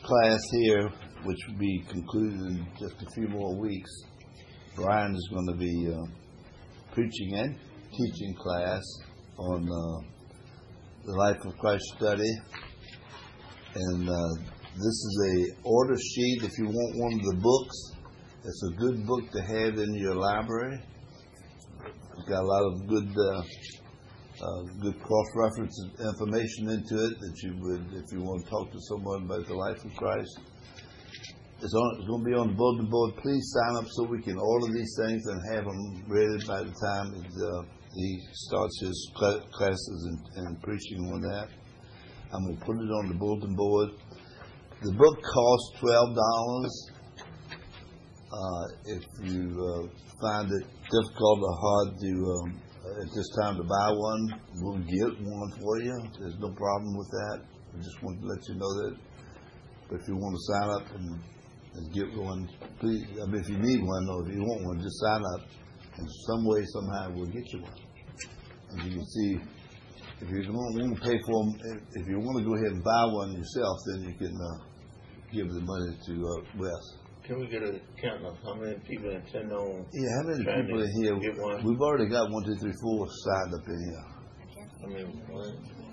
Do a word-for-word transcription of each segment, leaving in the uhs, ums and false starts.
class here, which will be concluded in just a few more weeks, Brian is going to be uh, preaching and teaching class on uh, the Life of Christ study. And uh, this is a order sheet if you want one of the books. It's a good book to have in your library. It's got a lot of good uh, uh, good cross-reference information into it that you would, if you want to talk to someone about the life of Christ. It's, on, it's going to be on the bulletin board. Please sign up so we can order these things and have them ready by the time it, uh, he starts his cl- classes and, and preaching on that. I'm going to put it on the bulletin board. The book costs twelve dollars. Uh, if you uh, find it difficult or hard to um, at this time to buy one, we'll get one for you. There's no problem with that. I just want to let you know that. But if you want to sign up and, and get one, please. I mean, if you need one or if you want one, just sign up. In some way, somehow, we'll get you one. As you can see, if you don't want to pay for them, if you want to go ahead and buy one yourself, then you can uh, give the money to uh, Wes. Can we get a count of how many people intend on? Yeah, how many people in here? Get one? We've already got one, two, three, four signed up in here. I mean, one.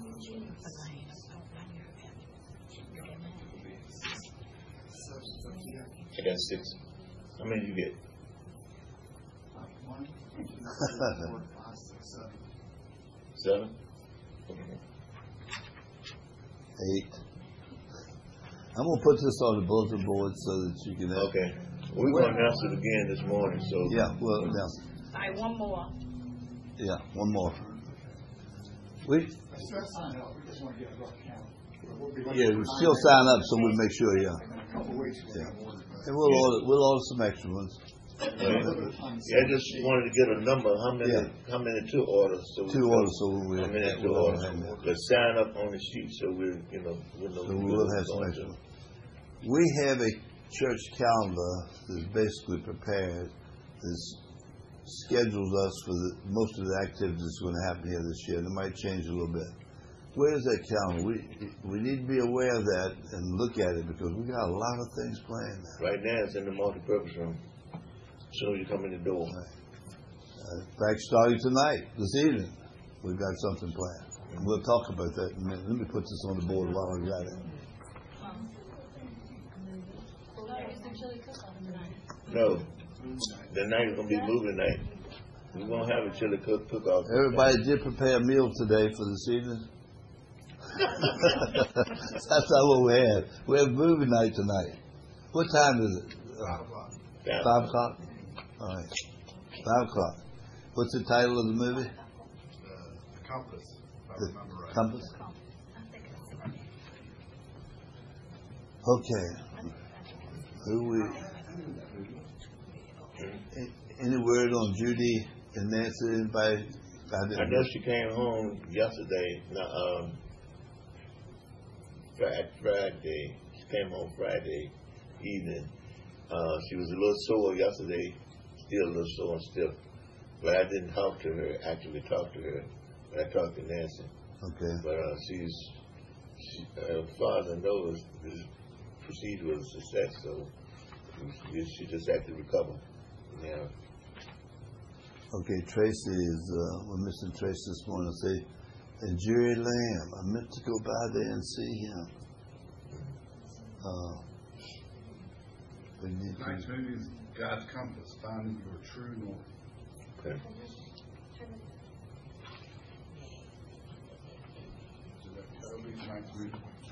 I got six. How many you get? Seven. Eight. I'm going to put this on the bulletin board so that you can... Have okay. We're going to announce it again this morning, so... Yeah, we'll announce it. All right, one more. Yeah, one more. We... Still sign up. We just want to get a rough count. We'll yeah, we still sign up so we make sure, yeah. In a couple of weeks, we'll Yeah. have more. And we'll order, we'll order some extra ones. Yeah, I just wanted to get a number. How many? Yeah. How many to order? So we Two know orders, so we... How many to we'll order? have that. But sign up on the sheet so we, you know, we know. So we will have some extra. We have a church calendar that's basically prepared that schedules us for the, most of the activities that's going to happen here this year. It might change a little bit. Where is that calendar? We we need to be aware of that and look at it because we got a lot of things planned now. Right now it's in the multi-purpose room. As soon as you come in the door. Uh, in fact, starting tonight, this evening, we've got something planned. And we'll talk about that in a minute. Let me put this on the board while I got it. No, the night is gonna be moving night. We're gonna have a chili cook cook off. Everybody did prepare a meal today for this evening. That's not what we have. We have movie night tonight. What time is it? Five o'clock. Yeah. Five o'clock? All right. Five o'clock. What's the title of the movie? The Compass, if I The remember right. Compass? Okay. Who we... Any word on Judy and Nancy? Anybody? I I didn't know she came home yesterday. No, um, Friday, Friday. She came home Friday evening. Uh, she was a little sore yesterday, still a little sore and stiff. But I didn't talk to her, actually talk to her. But I talked to Nancy. Okay. But uh, she's, she, uh, as far as I know, the procedure was a success. So she, she just had to recover. Yeah. Okay, Tracy is, uh, we're missing Tracy this morning. Say, and Jerry Lamb, I meant to go by there and see him. Uh, we need Tonight's to, movie is God's Compass, Finding Your True North. Okay. So that, that'll be tonight's movie.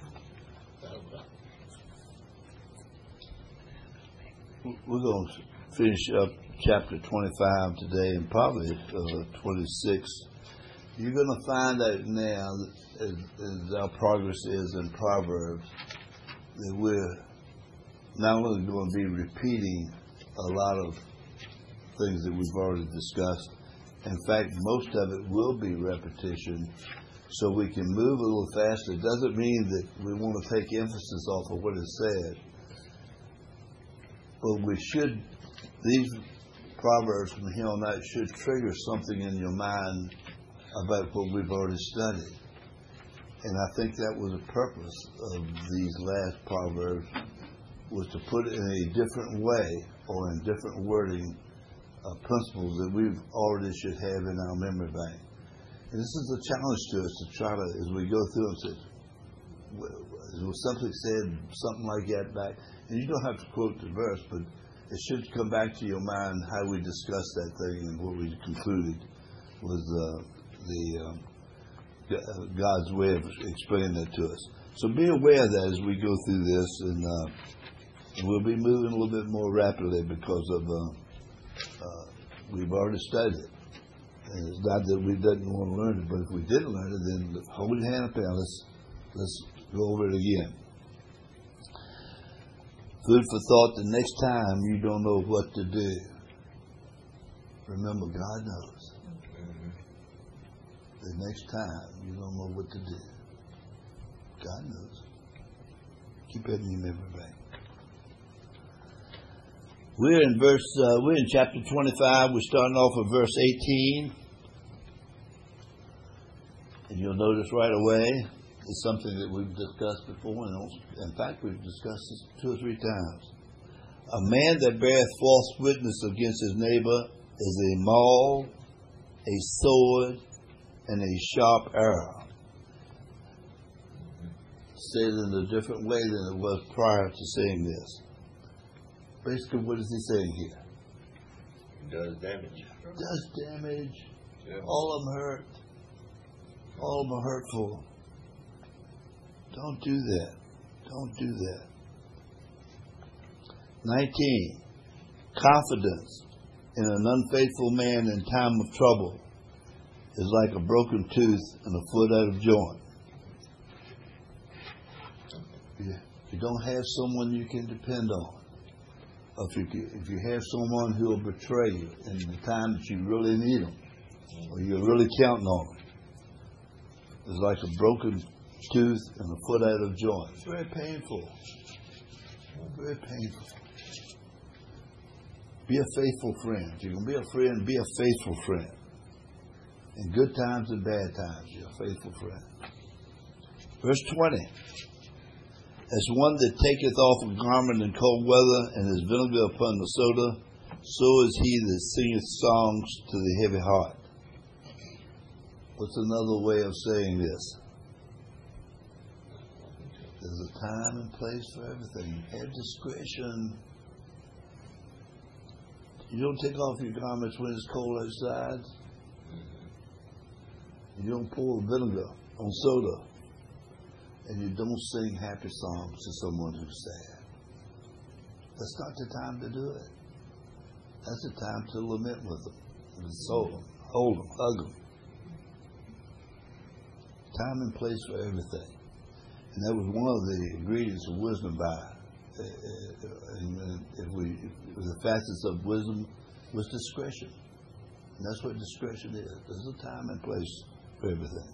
we're going to finish up chapter twenty-five today and probably uh, twenty-six. You're going to find out now, as, as our progress is in Proverbs, that we're not only going to be repeating a lot of things that we've already discussed. In fact, most of it will be repetition, so we can move a little faster. It doesn't mean that we want to take emphasis off of what is said, but we should, these Proverbs from here on out should trigger something in your mind about what we've already studied. And I think that was the purpose of these last proverbs, was to put it in a different way or in different wording uh, principles that we already should have in our memory bank. And this is a challenge to us to try to, as we go through and say, was something said, something like that back, and you don't have to quote the verse, but it should come back to your mind how we discussed that thing and what we concluded was uh, the um, God's way of explaining it to us. So be aware of that as we go through this, and uh, we'll be moving a little bit more rapidly because of uh, uh, we've already studied it. And it's not that we didn't want to learn it, but if we didn't learn it, then hold your hand up and let's let's go over it again. Food for thought. The next time you don't know what to do, remember God knows. The next time you don't know what to do, God knows. Keep it in your memory bank. We're in verse. Uh, we're in chapter twenty-five. We're starting off with verse eighteen, and you'll notice right away it's something that we've discussed before. And in fact, we've discussed this two or three times. A man that beareth false witness against his neighbor is a maul, a sword, and a sharp arrow. Said in a different way than it was prior to saying this. Basically, what is he saying here? It does damage. Does damage. Yeah. All of them hurt. All of them are hurtful. Don't do that. Don't do that. nineteen. Confidence in an unfaithful man in time of trouble is like a broken tooth and a foot out of joint. Yeah. You don't have someone you can depend on. If you, if you have someone who will betray you in the time that you really need them, or you're really counting on them, it's like a broken tooth and a foot out of joint. It's very painful. Very painful. Be a faithful friend. If you're going to be a friend, be a faithful friend. In good times and bad times, you're a faithful friend. Verse twenty. As one that taketh off a garment in cold weather and is vinegar upon the soda, so is he that singeth songs to the heavy heart. What's another way of saying this? There's a time and place for everything. Have discretion. You don't take off your garments when it's cold outside. You don't pour vinegar on soda. And you don't sing happy songs to someone who's sad. That's not the time to do it. That's the time to lament with them, and console them, hold them, hug them. Time and place for everything. And that was one of the ingredients of wisdom by, uh, and if we, if the facets of wisdom was discretion. And that's what discretion is. There's a time and place for everything.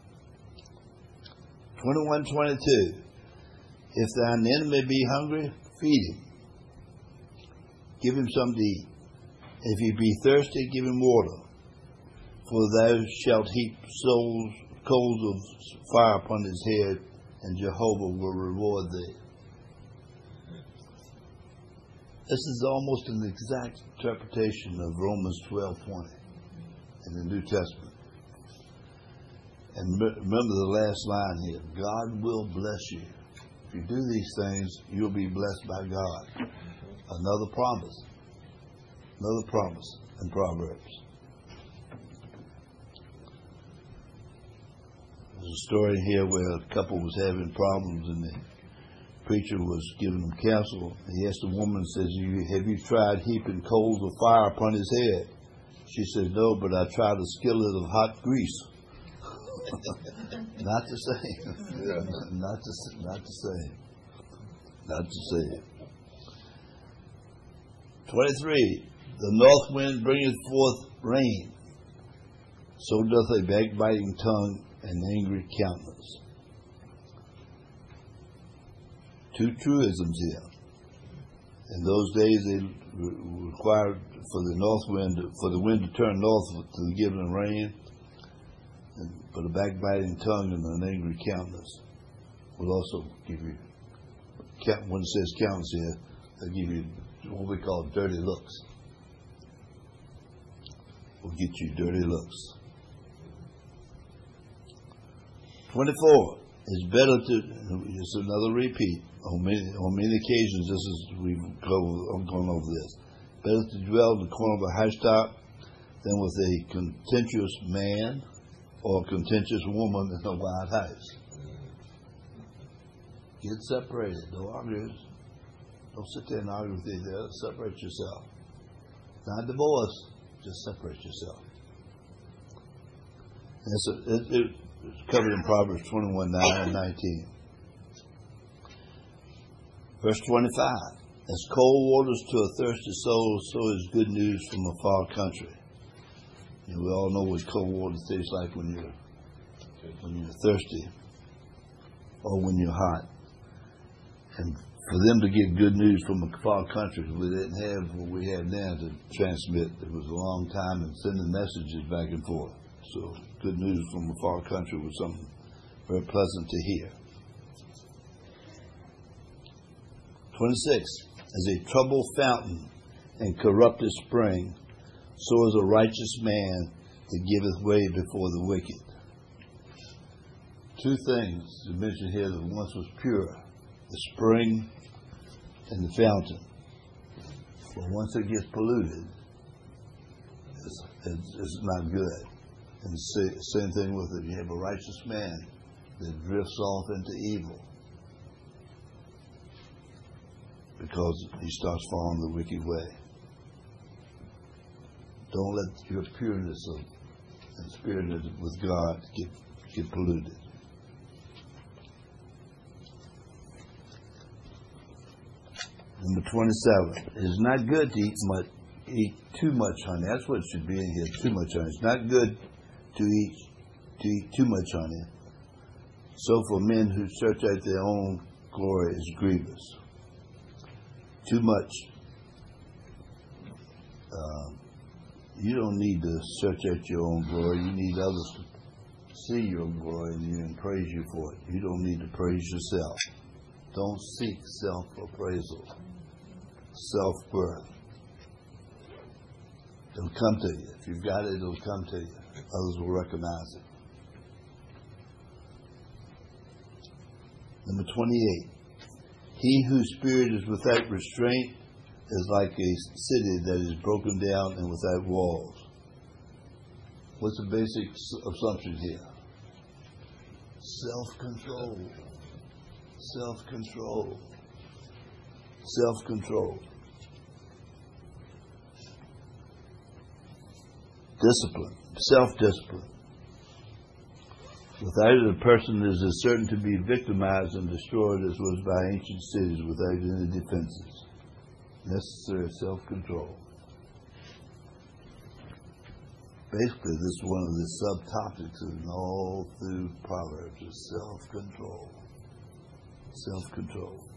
twenty-one twenty-two. If thine enemy be hungry, feed him. Give him something to eat. If he be thirsty, give him water. For thou shalt heap souls, coals of fire upon his head, and Jehovah will reward thee. This is almost an exact interpretation of Romans twelve twenty in the New Testament. And remember the last line here. God will bless you. If you do these things, you'll be blessed by God. Another promise. Another promise in Proverbs. There's a story here where a couple was having problems and the preacher was giving them counsel. He asked the woman, says, "You have you tried heaping coals of fire upon his head?" She says, "No, but I tried a skillet of hot grease." Not the same. Yeah. Not the not the same. Not the same. Twenty-three. The north wind bringeth forth rain. So doth a backbiting tongue and angry countenance. Two truisms here. In those days, they re- required for the north wind, for the wind to turn north to give them rain. And, but a backbiting tongue and an angry countenance will also give you, when it says countenance here, they'll give you what we call dirty looks. Will get you dirty looks. twenty-four. It's better to, it's another repeat. On many, on many occasions, this is, we've go, I'm going over this. Better to dwell in the corner of a housetop than with a contentious man or a contentious woman in a wild house. Get separated. Don't argue. Don't sit there and argue with each other. Separate yourself. Not divorce. Just separate yourself. And it's, a, it, it, it's covered in Proverbs twenty-one, nine and nineteen. Verse twenty-five. As cold waters to a thirsty soul, so is good news from a far country. You know, we all know what cold water tastes like when you're when you're thirsty or when you're hot. And for them to get good news from a far country, we didn't have what we have now to transmit. It was a long time and sending messages back and forth. So good news from a far country was something very pleasant to hear. twenty-six. As a troubled fountain and corrupted spring, so is a righteous man that giveth way before the wicked. Two things to mention here that once was pure, the spring and the fountain. But once it gets polluted, it's, it's, it's not good. And the same thing with it. You have a righteous man that drifts off into evil because he starts following the wicked way. Don't let your pureness of and spirit with God get get polluted. Number twenty-seven. It is not good to eat much, eat too much honey. That's what it should be in here. Too much honey. It's not good to eat to eat too much honey. So for men who search out their own glory is grievous. Too much. Uh, you don't need to search out your own glory. You need others to see your glory and, you, and praise you for it. You don't need to praise yourself. Don't seek self-appraisal, self-worth. It'll come to you. If you've got it, it'll come to you. Others will recognize it. Number twenty-eight. He whose spirit is without restraint is like a city that is broken down and without walls. What's the basic assumption here? Self-control. Self-control. Self-control. Discipline. Self-discipline. Without it, a person is as certain to be victimized and destroyed as was by ancient cities without any defenses. Necessary self-control. Basically, this is one of the subtopics in all through Proverbs is self-control. Self-control.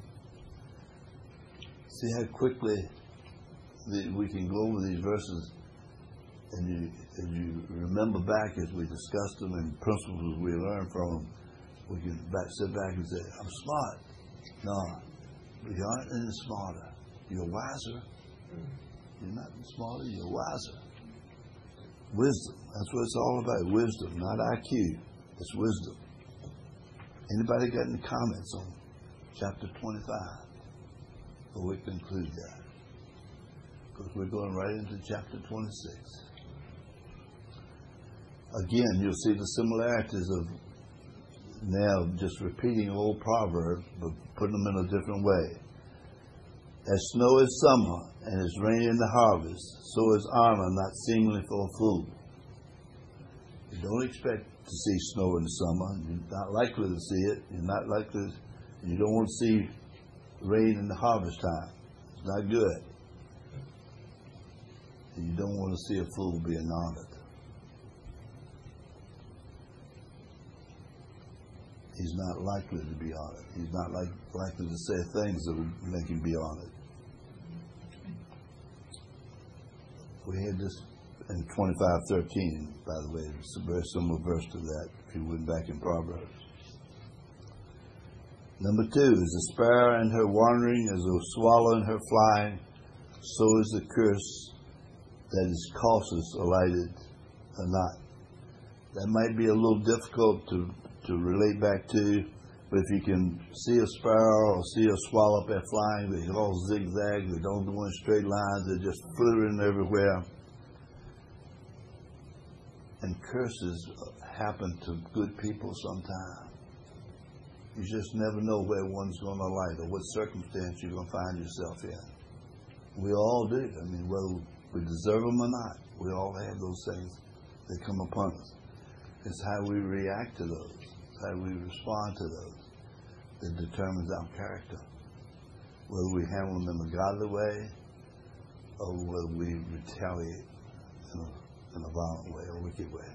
See how quickly the, we can go over these verses and you, and you remember back as we discussed them and principles we learned from them. We can back, sit back and say, I'm smart. No, you aren't any smarter. You're wiser. You're not smarter, you're wiser. Wisdom. That's what it's all about. Wisdom, not I Q. It's wisdom. Anybody got any comments on chapter twenty-five? Before we conclude that. Because we're going right into chapter twenty-six. Again, you'll see the similarities of now just repeating old proverbs, but putting them in a different way. As snow is summer, and as rain in the harvest, so is honor not seemly for a fool. You don't expect to see snow in the summer. You're not likely to see it. You're not likely, to, you don't want to see rain in the harvest time. It's not good. And you don't want to see a fool being honored. He's not likely to be honored. He's not like, likely to say things that would make him be honored. We had this in twenty-five thirteen, by the way. It's a very similar verse to that, if you went back in Proverbs. Number two is the sparrow in her wandering, as a swallow in her flying, so is the curse that is cautious alighted or not. That might be a little difficult to, to relate back to, but if you can see a sparrow or see a swallow up there flying, they all zigzag, they don't go in straight lines, they're just flittering everywhere. And curses happen to good people sometimes. You just never know where one's going to light or what circumstance you're going to find yourself in. We all do. I mean, whether we deserve them or not, we all have those things that come upon us. It's how we react to those, it's how we respond to those that determines our character. Whether we handle them in a godly way or whether we retaliate in a, in a violent way or wicked way.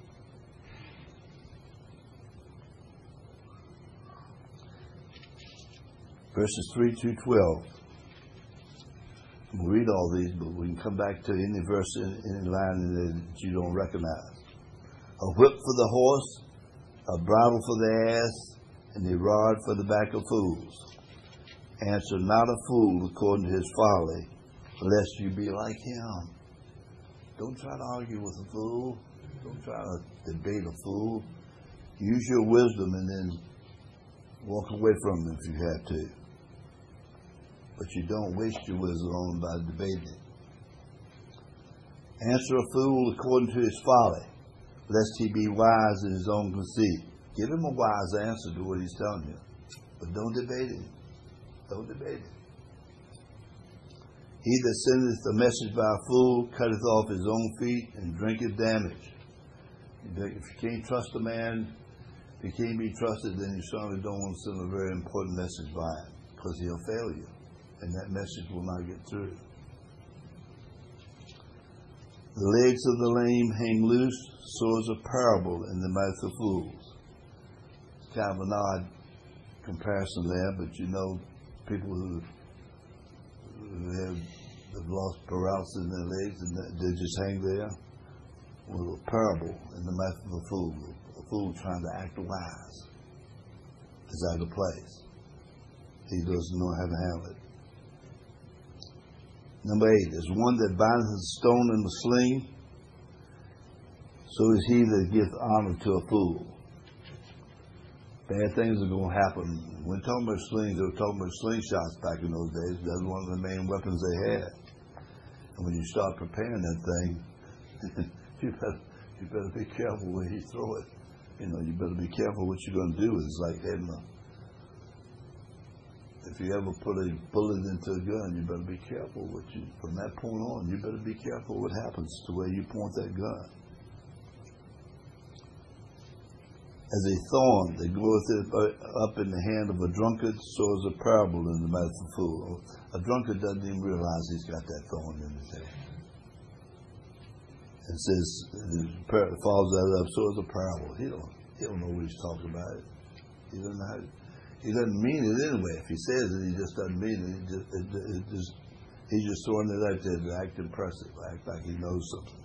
Verses three to twelve. We'll read all these, but we can come back to any verse in any line in there that you don't recognize. A whip for the horse, a bridle for the ass, and a rod for the back of fools. Answer not a fool according to his folly, lest you be like him. Don't try to argue with a fool. Don't try to debate a fool. Use your wisdom and then walk away from him if you have to. But you don't waste your wisdom on him by debating it. Answer a fool according to his folly, lest he be wise in his own conceit. Give him a wise answer to what he's telling you. But don't debate him. Don't debate him. He that sendeth a message by a fool cutteth off his own feet and drinketh damage. If you can't trust a man, if he can't be trusted, then you certainly don't want to send a very important message by him, because he'll fail you, and that message will not get through. The legs of the lame hang loose, so is a parable in the mouth of fools. It's kind of an odd comparison there, but you know, people who, who have, have lost paralysis in their legs and they just hang there. Well, a parable in the mouth of a fool. A fool trying to act wise is out of place. He doesn't know how to handle it. Number eight, there's one that bindeth a stone in a sling, so is he that giveth honor to a fool. Bad things are going to happen. We're talking about slings, they were talking about slingshots back in those days. That was one of the main weapons they had. And when you start preparing that thing, you better, you better be careful where you throw it. You know, you better be careful what you're going to do. It's like having a, if you ever put a bullet into a gun, you better be careful what you, from that point on, you better be careful what happens to where you point that gun. As a thorn that goeth up in the hand of a drunkard, so is a parable in the mouth of a fool. A drunkard doesn't even realize he's got that thorn in his hand. It says, it follows that up, so is a parable. He don't, he don't know what he's talking about. He doesn't know how, he doesn't mean it anyway. If he says it, he just doesn't mean it. He just, it, it just, he's just throwing it out there to act impressive, act like he knows something.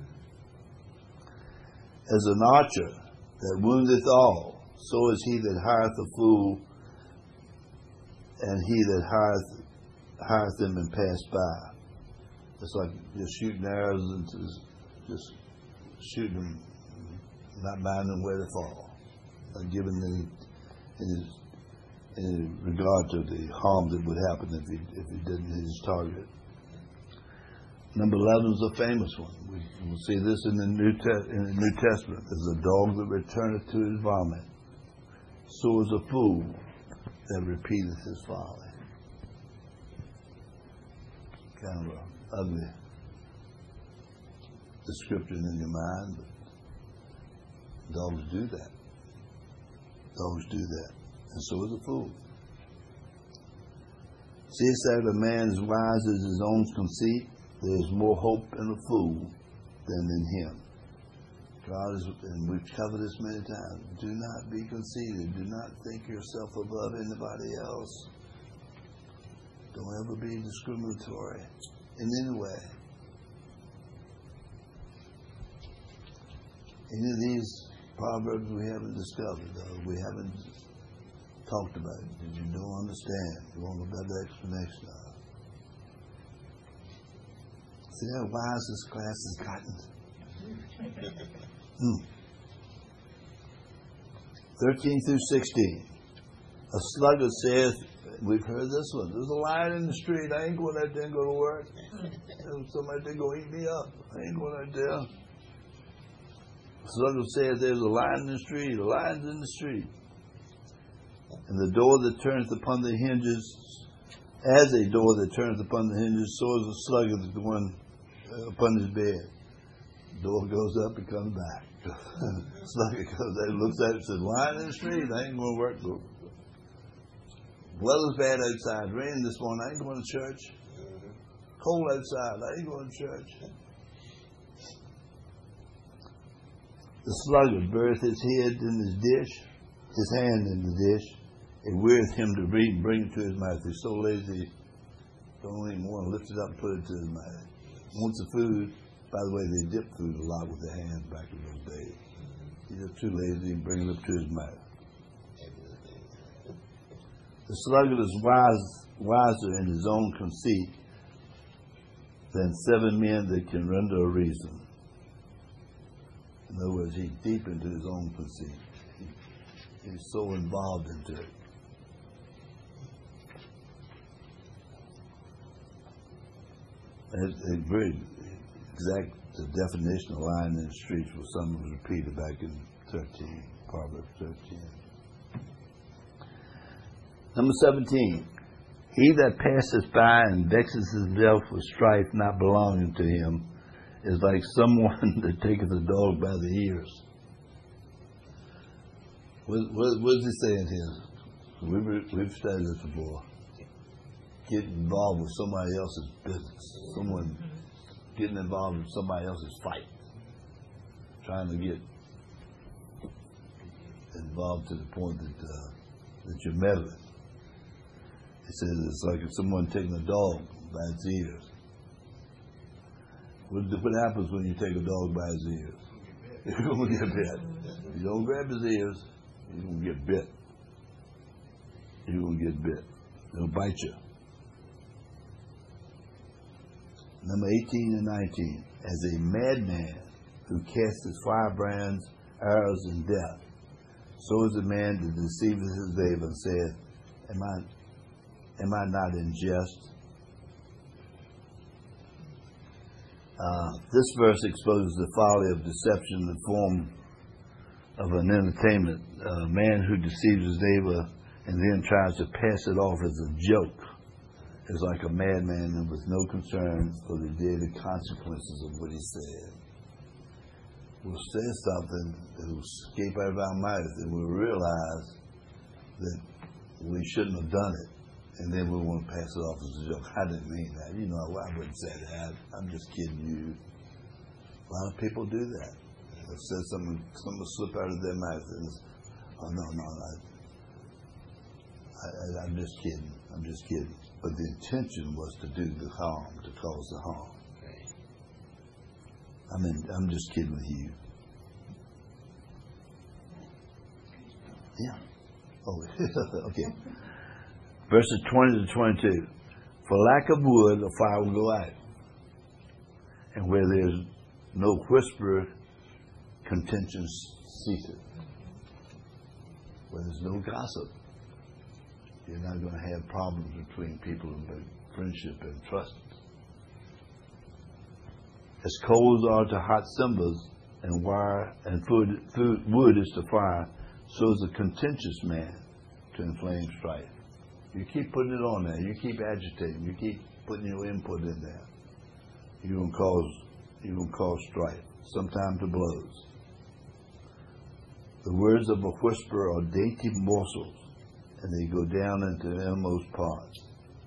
As an archer that woundeth all, so is he that hireth a fool, and he that hireth, hireth them and pass by. It's like just shooting arrows and just, just shooting them, not minding where they fall, not giving any, any, any regard to the harm that would happen if he, if he didn't hit his target. Number eleven is a famous one. We, we'll see this in the New Te- in the New Testament. There's a dog that returneth to his vomit. So is a fool that repeateth his folly. Kind of an ugly description in your mind, but dogs do that. Dogs do that. And so is a fool. Seest thou that a man as wise as his own conceit? There is more hope in a fool than in him. God is, and we've covered this many times, do not be conceited. Do not think yourself above anybody else. Don't ever be discriminatory in any way. Any of these proverbs we haven't discovered, though, we haven't talked about it. Did you don't understand? You want a better explanation of it. See how wise this class has gotten? Hmm. thirteen through sixteen. A sluggard saith, we've heard this one, there's a lion in the street, I ain't going out there and go to work. There's somebody there going to eat me up. I ain't going out there. A sluggard saith, there's a lion in the street, a lion's in the street. And the door that turneth upon the hinges, as a door that turneth upon the hinges, so is a sluggard the one uh, upon his bed. The door goes up and comes back. Sluggard comes out, looks at it and says, lion in the street, I ain't going to work. Weather's bad outside. Rain this morning. I ain't going to church. Cold outside. I ain't going to church. The sluggard beareth his head in his dish, his hand in the dish, and weareth him to read and bring it to his mouth. He's so lazy, don't even want to lift it up and put it to his mouth. Wants the food. By the way, they dip food a lot with their hands back in those days. He's just too lazy to bring it up to his mouth. The sluggard is wise, wiser in his own conceit than seven men that can render a reason. In other words, he's deep into his own conceit. He, he's so involved into it. It's a very exact the definition of lion in the streets was something that was repeated back in thirteen, Proverbs thirteen. Number seventeen. He that passeth by and vexes himself with strife not belonging to him is like someone that taketh a dog by the ears. What, what, what is he saying here? We've, we've studied this before. Get involved with somebody else's business. Someone getting involved in somebody else's fight. Trying to get involved to the point that, uh, that you're meddling. He says it's like if someone taking a dog by its ears. What, what happens when you take a dog by his ears? You're going to get bit. If you don't grab his ears, you're going to get bit. You're going to get bit. They'll bite you. Number eighteen and nineteen. As a madman who casts his firebrands, arrows, and death, so is a man that deceiveth his neighbor and saith, Am I Am I not in jest? Uh, this verse exposes the folly of deception in the form of an entertainment. A man who deceives his neighbor and then tries to pass it off as a joke is like a madman with no concern for the daily consequences of what he said. We'll say something that will escape out of our mouth and we'll realize that we shouldn't have done it. And then we want to pass it off as a joke. I didn't mean that. You know, I wouldn't say that. I'm just kidding you. A lot of people do that. They'll say something, something will slip out of their mouth and it's, oh, no, no, I, I, I'm just kidding. I'm just kidding. But the intention was to do the harm, to cause the harm. I mean, I'm just kidding with you. Yeah. Oh, okay. Verses twenty to twenty-two. For lack of wood, a fire will go out. And where there's no whisper, contention ceases. Where there's no gossip, you're not going to have problems between people about friendship and trust. As coals are to hot cinders, and wire and food, food, wood is to fire, so is a contentious man to inflame strife. You keep putting it on there. You keep agitating. You keep putting your input in there. You're gonna cause you're gonna cause strife. Sometimes to blows. The words of a whisperer are dainty morsels, and they go down into the innermost parts.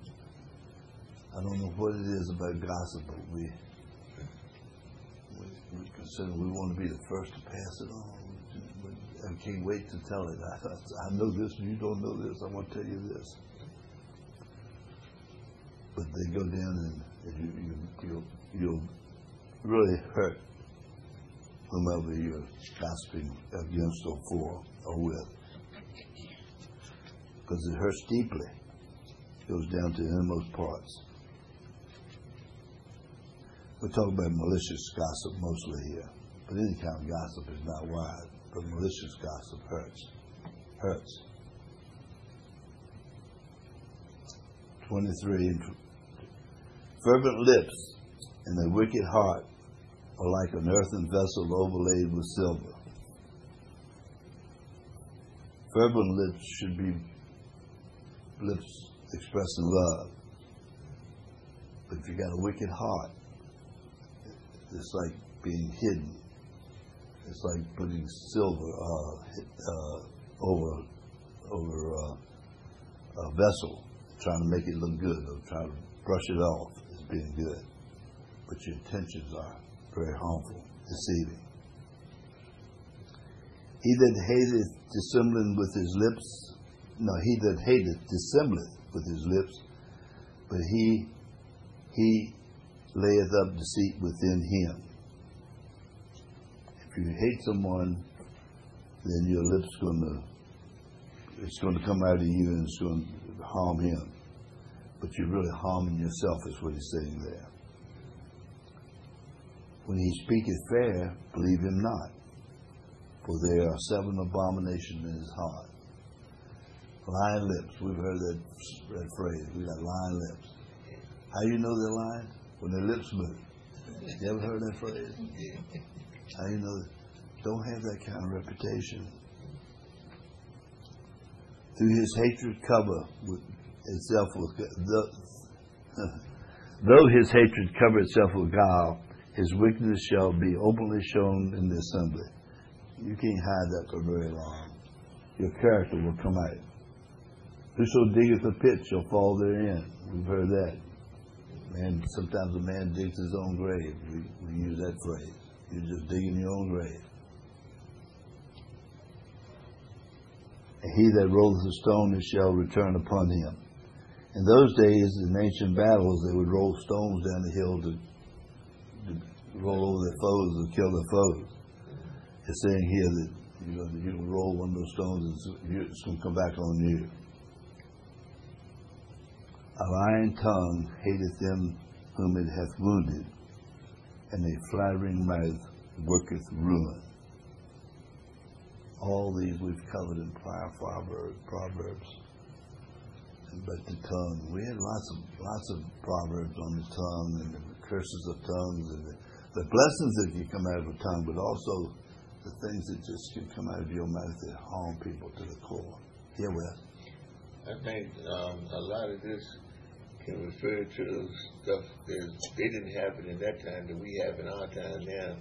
I don't know what it is about gossip, but we we, we consider we want to be the first to pass it on. I can't wait to tell it. I, I know this, and you don't know this. I want to tell you this. But they go down and you, you, you'll, you'll really hurt whomever you're gossiping against or for or with. Because it hurts deeply. It goes down to the innermost parts. We talk about malicious gossip mostly here, but any kind of gossip is not wise. But malicious gossip hurts. Hurts. twenty-three. Fervent lips and a wicked heart are like an earthen vessel overlaid with silver. Fervent lips should be lips expressing love. But if you got a wicked heart, it's like being hidden. It's like putting silver uh, uh, over over uh, a vessel, trying to make it look good, or trying to brush it off as being good. But your intentions are very harmful, deceiving. He that hateth dissembling with his lips, no, he that hateth dissembleth with his lips, but he he layeth up deceit within him. If you hate someone, then your lips gonna it's going to come out of you and it's going to harm him. But you're really harming yourself, is what he's saying there. When he speaketh fair, believe him not, for there are seven abominations in his heart. Lying lips, we've heard that, that phrase. We got lying lips. How you know they're lying? When their lips move. You ever heard that phrase? How you know? Don't have that kind of reputation. Through his hatred cover with itself with the, though his hatred cover itself with guile, his wickedness shall be openly shown in the assembly. You can't hide that for very long. Your character will come out. Whoso diggeth a pit shall fall therein. We've heard that. Man, sometimes a man digs his own grave. We, we use that phrase. You're just digging your own grave. And he that rolleth a stone, it shall return upon him. In those days, in ancient battles, they would roll stones down the hill to, to roll over their foes or kill their foes. It's saying here that you know, you can roll one of those stones and it's going to come back on you. A lying tongue hateth them whom it hath wounded, and a flattering mouth worketh ruin. All these we've covered in prior Proverbs. But the tongue, we had lots of lots of proverbs on the tongue and the curses of tongues and the, the blessings that can come out of a tongue, but also the things that just can come out of your mouth that harm people to the core. Yeah, Wes. I think um, a lot of this can refer to stuff that they didn't have it in that time that we have in our time now.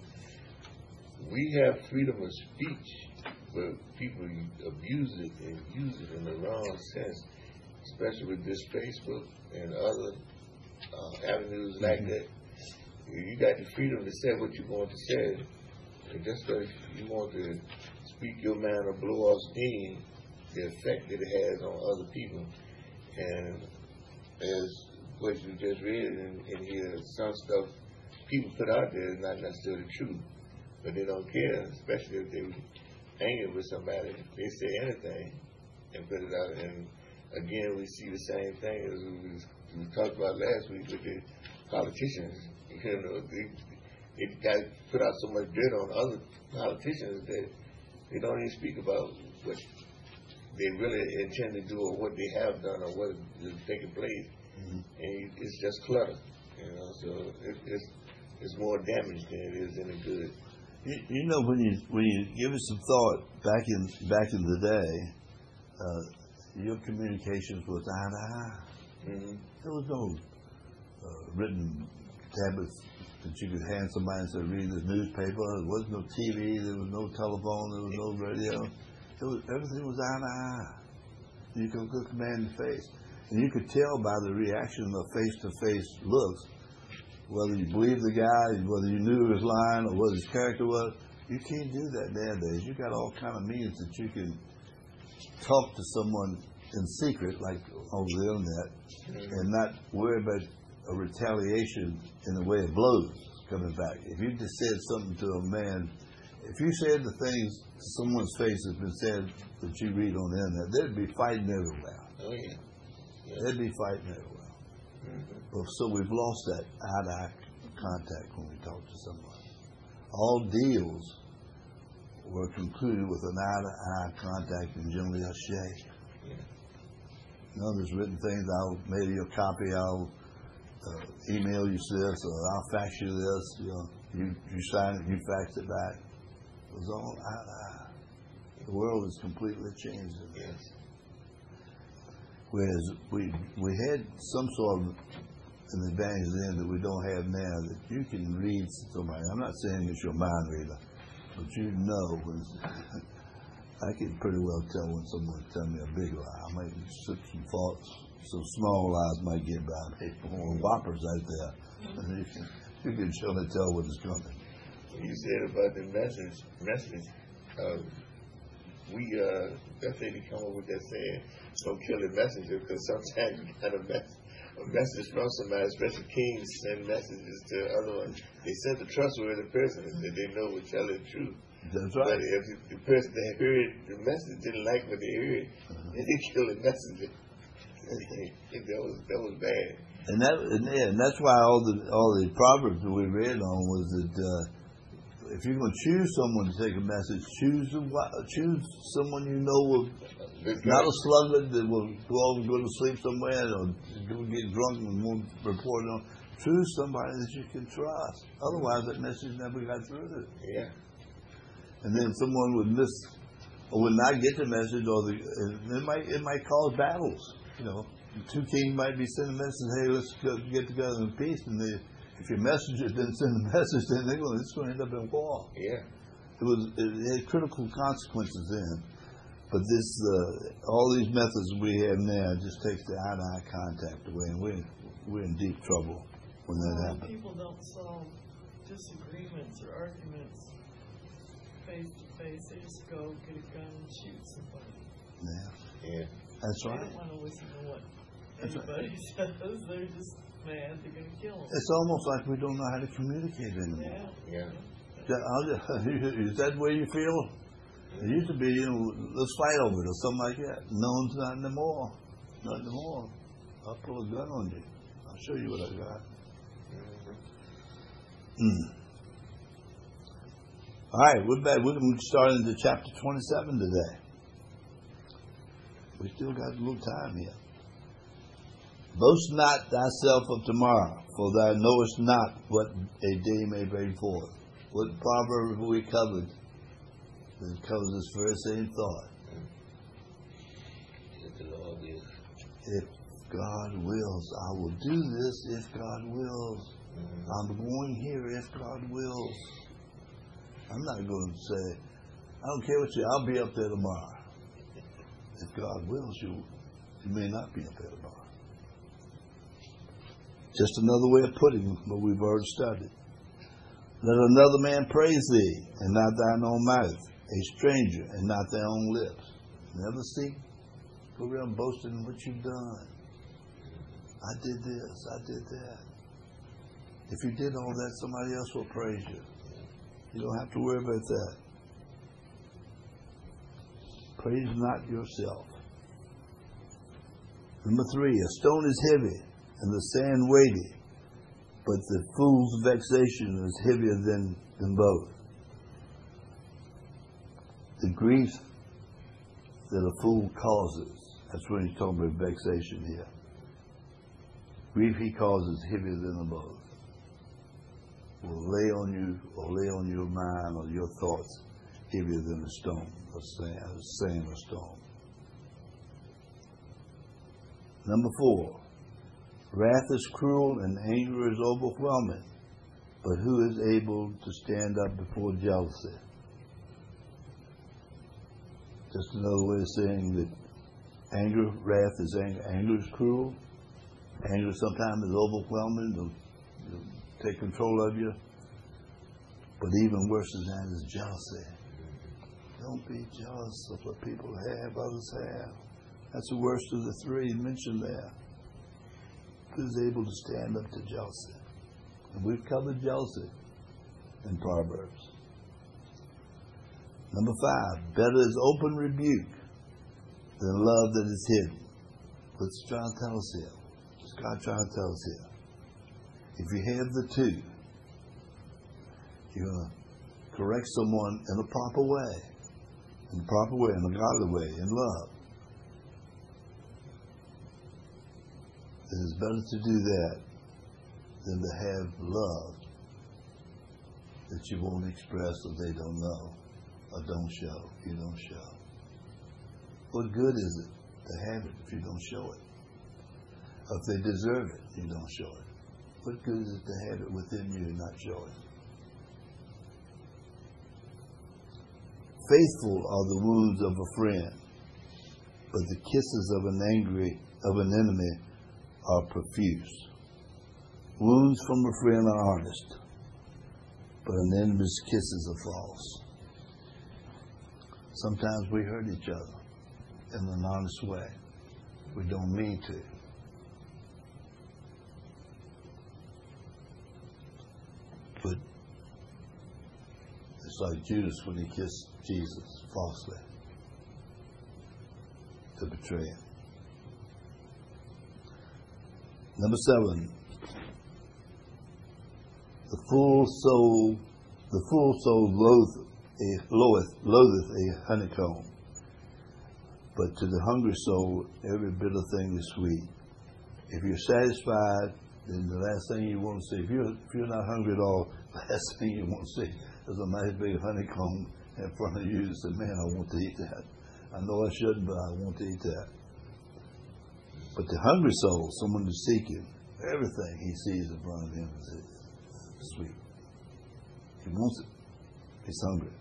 We have freedom of speech, but people abuse it and use it in the wrong sense, especially with this Facebook and other uh, avenues mm-hmm. like that. You got the freedom to say what you want to say. And just because you want to speak your mind or blow off steam, the effect that it has on other people. And as what you just read in, in here, some stuff people put out there is not necessarily true. But they don't care, especially if they're angry with somebody. They say anything and put it out. And again, we see the same thing as we, we talked about last week with the politicians. You know, they, they got put out so much dirt on other politicians that they don't even speak about what they really intend to do or what they have done or what is taking place. Mm-hmm. And it's just clutter, you know. So it, it's it's more damage than it is any good. You, you know, when you when you give it some thought back in back in the day, uh, your communications was eye to eye. Mm-hmm. There was no uh, written tablets that you could hand somebody and say, read this newspaper. There was no T V. There was no telephone. There was no radio. It was, everything was eye to eye. You could look a man in the face. And you could tell by the reaction of face-to-face looks whether you believed the guy, whether you knew he was lying or what his character was. You can't do that nowadays. You got all kind of means that you can talk to someone in secret, like over the internet, mm-hmm. and not worry about a retaliation in the way of blows coming back. If you just said something to a man if you said the things to someone's face that's been said that you read on the internet, there'd be fighting everywhere. Oh yeah. yeah. There'd be fighting everywhere. Mm-hmm. But so we've lost that eye-to-eye contact when we talk to somebody. All deals were concluded with an eye-to-eye contact and generally a shake. Yeah. You know, there's written things. I'll mail you a copy. I'll uh, email you this, or I'll fax you this. You know, you you sign it, you fax it back. It was all eye-to-eye. The world has completely changed in this. Yes. Whereas we we had some sort of an advantage then that we don't have now, that you can read somebody. I'm not saying it's your mind reader, but you know when I can pretty well tell when someone tell me a big lie. I might slip some thoughts, some small lies might get by me, or whoppers out there. And you can you can surely tell when it's coming. You said about the message, message. Uh, we uh, definitely come up with that saying, "Don't kill the messenger," because sometimes you got a mess. A message from somebody, especially kings send messages to other ones. They sent a trustworthy person that they know will tell the truth. That's But right. if the person that heard the message didn't like what they heard, Uh-huh. then they kill the messenger. that was that was bad. And that and, yeah, and that's why all the all the proverbs that we read on was that uh, if you're going to choose someone to take a message, choose a, wi- choose someone you know will. Good Not God. a sluggard that will go off and go to sleep somewhere or go get drunk and won't report on. Choose somebody that you can trust. Otherwise, that message never got through to it. Yeah. And then someone would miss or would not get the message, or the and it might it might cause battles. You know, the two kings might be sending a message, "Hey, let's go, get together in peace." And they, if your messenger didn't send the message, then they're going it's going to end up in war. Yeah. It was it had critical consequences then. But this, uh, all these methods we have now just takes the eye-to-eye contact away, and we're we're in deep trouble when that Well, happens. people don't solve disagreements or arguments face to face. They just go get a gun and shoot somebody. Yeah, Yeah. that's They right. don't want to listen to what That's right. anybody says. They're just mad. They're going to kill them. It's almost like we don't know how to communicate anymore. Yeah. That- I'll just- Is that where you feel? It used to be, you know, let's fight over it or something like that. No, it's not anymore. Not anymore. I'll pull a gun on you. I'll show you what I got. Mm. All right, we're back. We're going to start into chapter twenty-seven today. We still got a little time here. Boast not thyself of tomorrow, for thou knowest not what a day may bring forth. What proverb have we covered? That covers this very same thought. If the Lord will. If God wills, I will do this if God wills. Mm-hmm. I'm going here if God wills. I'm not going to say, I don't care what you, I'll be up there tomorrow. If God wills, you, you may not be up there tomorrow. Just another way of putting what we've already studied. Let another man praise thee, and not thine own mouth, a stranger, and not thy own lips. Never seek, go around boasting in what you've done. I did this, I did that. If you did all that, somebody else will praise you. You don't have to worry about that. Praise not yourself. Number three, a stone is heavy and the sand weighty, but the fool's vexation is heavier than, than both. The grief that a fool causes, that's when he's talking about vexation here. Grief he causes heavier than them both. Will lay on you, or lay on your mind or your thoughts heavier than a stone, or sand, sand or stone. Number four, wrath is cruel and anger is overwhelming, but who is able to stand up before jealousy? Just another way of saying that anger, wrath is anger. Anger is cruel. Anger sometimes is overwhelming. It'll, it'll take control of you. But even worse than that is jealousy. Don't be jealous of what people have, others have. That's the worst of the three mentioned there. Who's able to stand up to jealousy? And we've covered jealousy in Proverbs. Number five, better is open rebuke than love that is hidden. What's God trying to tell us here? What's God trying to tell us here? If you have the two, you're going to correct someone in a proper way, in the proper way, in a godly way, in love. It is better to do that than to have love that you won't express or they don't know or don't show. You don't show. What good is it to have it if you don't show it? Or if they deserve it, you don't show it. What good is it to have it within you and not show it? Faithful are the wounds of a friend, but the kisses of an angry of an enemy are profuse. Wounds from a friend are honest, but an enemy's kisses are false. Sometimes we hurt each other in an honest way. We don't mean to. But it's like Judas when he kissed Jesus falsely to betray him. Number seven, the full soul, the full soul loath a, loatheth, loatheth a honeycomb, but to the hungry soul every bitter thing is sweet. If you're satisfied, then the last thing you want to see, if you're, if you're not hungry at all, the last thing you want to see is a nice big honeycomb in front of you and say, man, I want to eat that. I know I shouldn't, but I want to eat that. But the hungry soul, someone who's seeking, everything he sees in front of him is sweet. He wants it. He's hungry.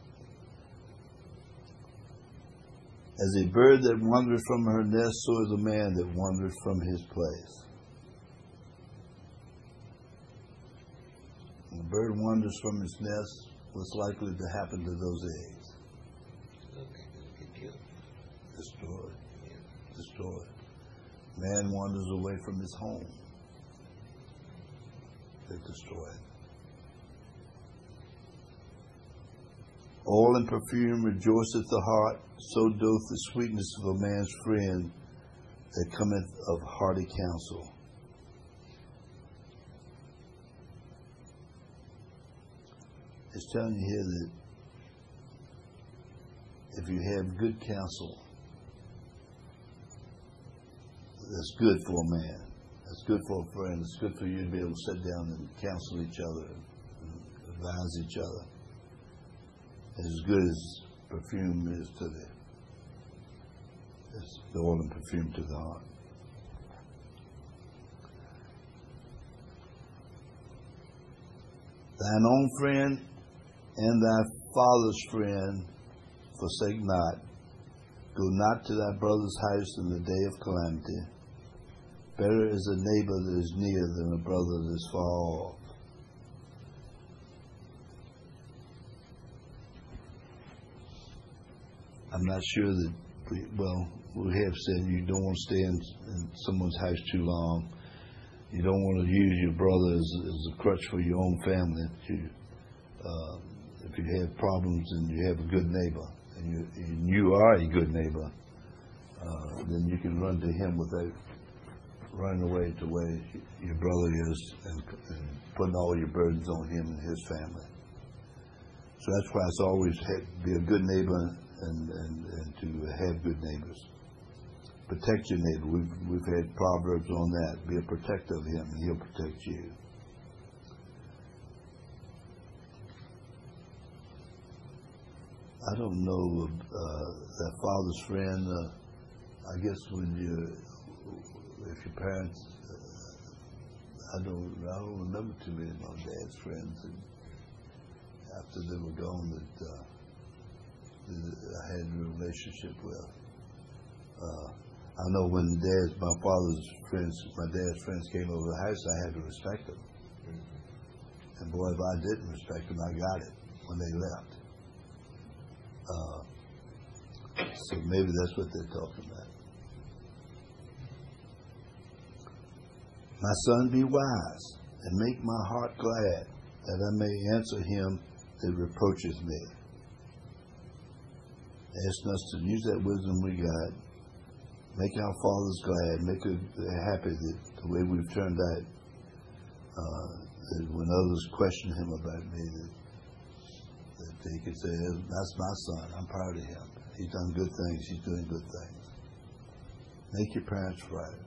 As a bird that wanders from her nest, so is a man that wanders from his place. When a bird wanders from his nest, what's likely to happen to those eggs? Destroyed. Destroyed. Man wanders away from his home. They're destroyed. Oil and perfume rejoiceth the heart, so doth the sweetness of a man's friend that cometh of hearty counsel. It's telling you here that if you have good counsel, that's good for a man. That's good for a friend. It's good for you to be able to sit down and counsel each other and advise each other. As good as perfume is to the, as the oil and perfume to the heart. Thine own friend and thy father's friend forsake not. Go not to thy brother's house in the day of calamity. Better is a neighbor that is near than a brother that is far off. I'm not sure that, we, well, we have said you don't want to stay in, in someone's house too long. You don't want to use your brother as, as a crutch for your own family. You, uh, if you have problems and you have a good neighbor, and you, and you are a good neighbor, uh, then you can run to him without running away to where your brother is and, and putting all your burdens on him and his family. So that's why it's always be a good neighbor and, and, and to have good neighbors. Protect your neighbor. We've, we've had proverbs on that. Be a protector of him and he'll protect you. I don't know uh, that father's friend. Uh, I guess when you, if your parents, uh, I don't, I don't remember too many of my dad's friends. And after they were gone, that uh, I had a relationship with. Uh, I know when dad's, my father's friends, my dad's friends came over the house, I had to respect them. And boy, if I didn't respect them, I got it when they left. Uh, so maybe that's what they're talking about. My son, be wise, and make my heart glad, that I may answer him that reproaches me. asking us to use that wisdom we got, make our fathers glad, make them happy that the way we've turned out. Uh, that when others question him about me, that, that they could say, that's my son, I'm proud of him. He's done good things, he's doing good things. Make your parents right.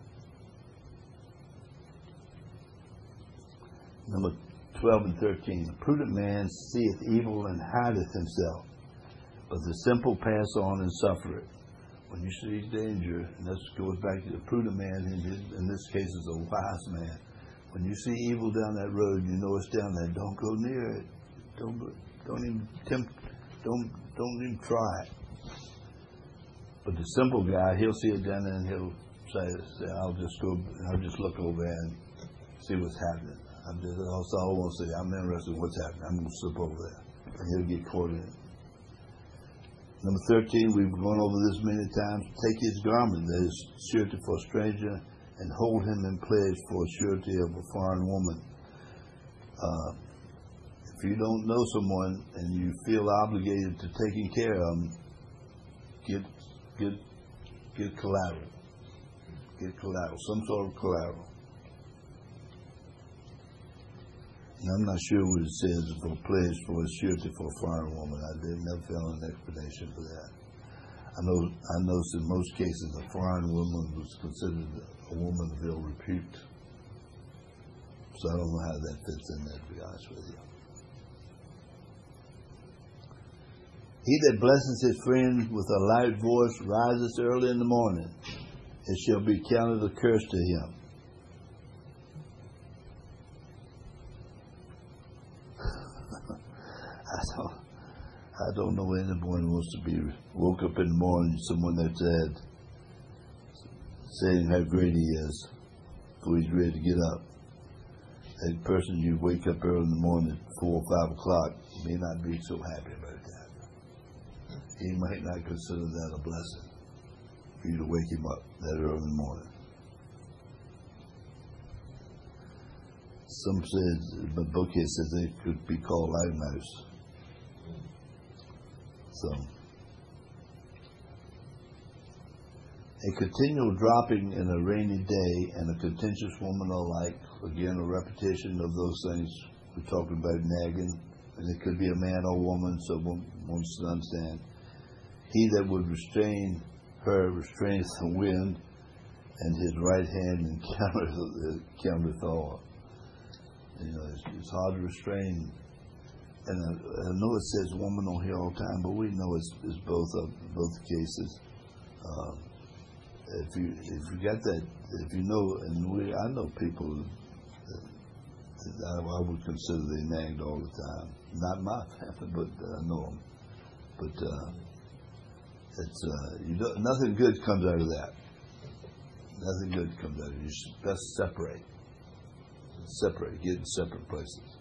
Number twelve and thirteen. A prudent man seeth evil and hideth himself, but the simple pass on and suffer it. When you see danger, and this goes back to the prudent man, in, his, in this case is a wise man. When you see evil down that road, you know it's down there. Don't go near it. Don't don't even tempt. Don't don't even try it. But the simple guy, he'll see it down there and he'll say, say "I'll just go. I'll just look over there and see what's happening. I'm just also I won't say I'm interested in what's happening. I'm going to slip over there, and he'll get caught in it." Number thirteen, we've gone over this many times. Take his garment, that is surety for a stranger, and hold him in pledge for a surety of a foreign woman. Uh, if you don't know someone and you feel obligated to taking care of them, get get get collateral. Get collateral, some sort of collateral. And I'm not sure what it says for pledge for a surety for a foreign woman. I didn't never found an explanation for that. I know I noticed in most cases a foreign woman was considered a woman of ill repute. So I don't know how that fits in there, to be honest with you. He that blesses his friend with a loud voice rises early in the morning. It shall be counted a curse to him. I don't, I don't know anyone who wants to be woke up in the morning, someone that's had saying how great he is before he's ready to get up. That person you wake up early in the morning at four or five o'clock may not be so happy about that. He might not consider that a blessing for you to wake him up that early in the morning. Some says, the book here says they could be called loudmouths. So, a continual dropping in a rainy day and a contentious woman alike, again a repetition of those things we're talking about nagging, and it could be a man or woman, so one wants to understand. He that would restrain her restraineth the wind, and his right hand encountereth, encountereth all. You know, it's, it's hard to restrain. And I, I know it says woman on here all the time, but we know it's, it's both of both cases. Uh, if you if you got that, if you know, and we I know people that, that I, I would consider they nagged all the time. Not my family, but uh, I know them. But uh, it's uh, you don't, nothing good comes out of that. Nothing good comes out of it. You should best separate. Separate. Get in separate places.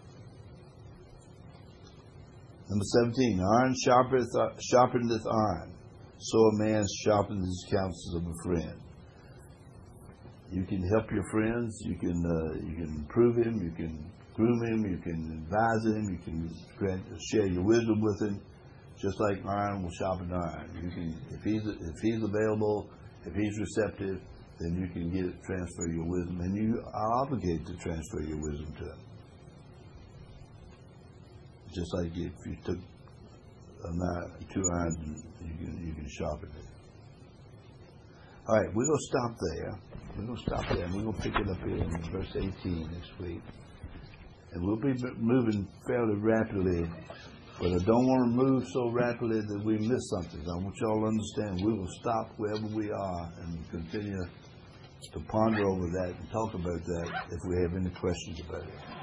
Number seventeen, iron sharpeneth, sharpeneth iron, so a man sharpens his counsels of a friend. You can help your friends, you can uh, you can improve him, you can groom him, you can advise him, you can grant, share your wisdom with him, just like iron will sharpen iron. You can, if he's if he's available, if he's receptive, then you can get transfer your wisdom, and you are obligated to transfer your wisdom to him. Just like if you took an iron, two irons, you can you can sharpen it. All right, we're gonna stop there. We're gonna stop there, and we're gonna pick it up here in verse eighteen next week, and we'll be moving fairly rapidly. But I don't want to move so rapidly that we miss something. I want y'all to understand we will stop wherever we are and continue to ponder over that and talk about that if we have any questions about it.